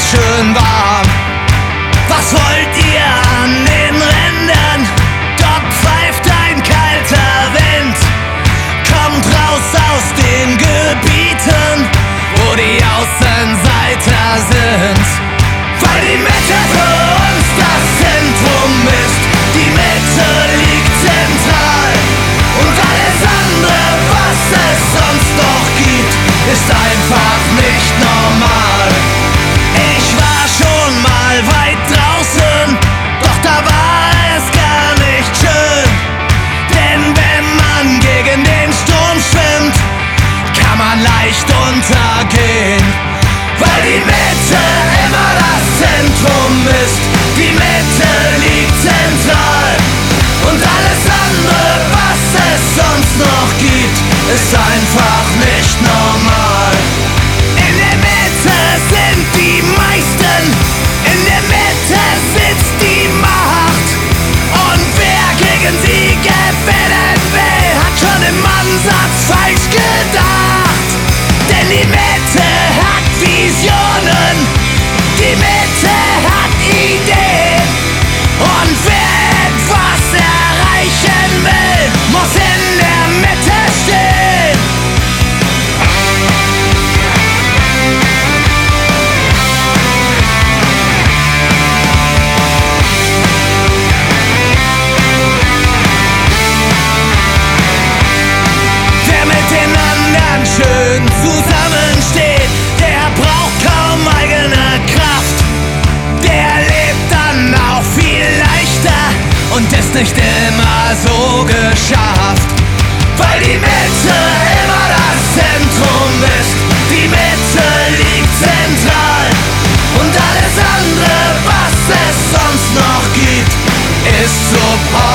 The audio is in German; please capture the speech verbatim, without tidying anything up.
schön warm. Was wollt ihr an den Rändern? Dort pfeift ein kalter Wind. Kommt raus aus den Gebieten, wo die Außenseiter sind. Weil die Mitte für uns das Zentrum ist. Die Mitte liegt zentral. Und alles andere, was es sonst noch gibt, ist einfach nicht normal. Ich war schon mal weit draußen, doch da war es gar nicht schön. Denn wenn man gegen den Sturm schwimmt, kann man leicht untergehen. Weil die Mitte immer das Zentrum ist. Die Mitte liegt zentral. Und alles andere, was es sonst noch gibt, ist einfach nicht normal. In der Mitte sind die meisten, in der Mitte sitzt die Macht. Und wer gegen sie gewinnen will, hat schon im Ansatz falsch gedacht. Denn die Mitte hat Visionen, die Mitte hat Ideen. Und wer etwas erreichen will, muss in der Mitte stehen. Wer mit den anderen schön zusammensteht, der braucht kaum eigene Kraft. Der lebt dann auch viel leichter und ist nicht immer so geschafft. Weil die Mitte immer das Zentrum ist. Die Mitte liegt zentral. Und alles andere, was es sonst noch gibt, ist Support.